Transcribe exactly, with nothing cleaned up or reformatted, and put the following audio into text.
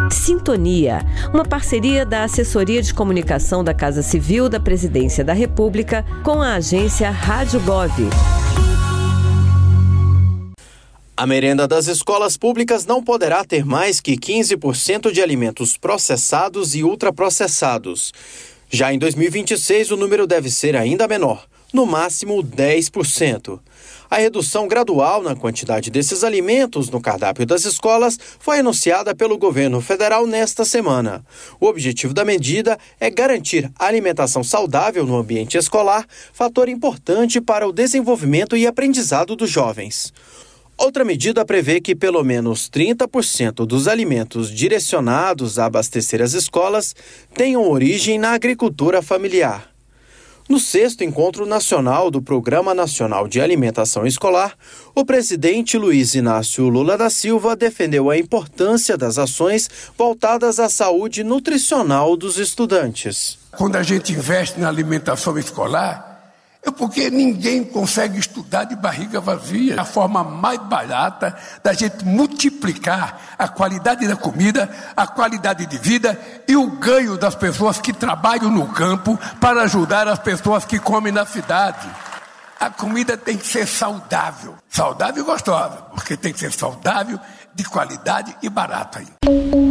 Sintonia, uma parceria da Assessoria de Comunicação da Casa Civil da Presidência da República com a agência Rádio Gov. A merenda das escolas públicas não poderá ter mais que quinze por cento de alimentos processados e ultraprocessados. Já em dois mil e vinte e seis, o número deve ser ainda menor, no máximo dez por cento. A redução gradual na quantidade desses alimentos no cardápio das escolas foi anunciada pelo governo federal nesta semana. O objetivo da medida é garantir a alimentação saudável no ambiente escolar, fator importante para o desenvolvimento e aprendizado dos jovens. Outra medida prevê que pelo menos trinta por cento dos alimentos direcionados a abastecer as escolas tenham origem na agricultura familiar. No sexto Encontro Nacional do Programa Nacional de Alimentação Escolar, o presidente Luiz Inácio Lula da Silva defendeu a importância das ações voltadas à saúde nutricional dos estudantes. Quando a gente investe na alimentação escolar, é porque ninguém consegue estudar de barriga vazia. A forma mais barata da gente multiplicar a qualidade da comida, a qualidade de vida e o ganho das pessoas que trabalham no campo para ajudar as pessoas que comem na cidade. A comida tem que ser saudável. Saudável e gostosa, porque tem que ser saudável, de qualidade e barata ainda.